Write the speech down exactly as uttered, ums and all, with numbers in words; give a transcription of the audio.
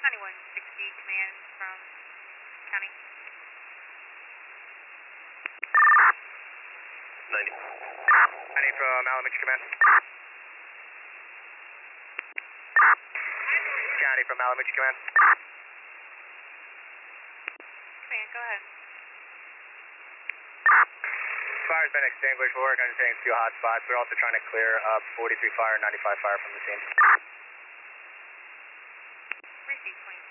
County one sixty, command from county. ninety. County from Alamance Command. County from Alamance Command. Command, go ahead. Fire's been extinguished. We're working on just hitting a few hot spots. We're also trying to clear up forty-three fire, ninety-five fire from the scene. Receive, twenty.